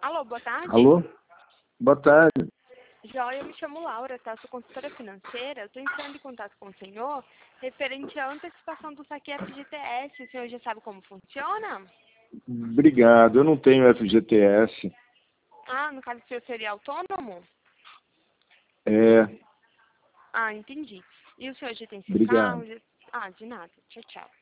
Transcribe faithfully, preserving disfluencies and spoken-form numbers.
Alô, boa tarde. Alô? Boa tarde. Joia, eu me chamo Laura, tá? Sou consultora financeira. Estou entrando em contato com o senhor referente à antecipação do saque F G T S. O senhor já sabe como funciona? Obrigado. Eu não tenho F G T S. Ah, no caso o senhor seria autônomo? É. Ah, entendi. E o senhor já tem seu Obrigado. carro? Já- Ah, de nada. Tchau, tchau.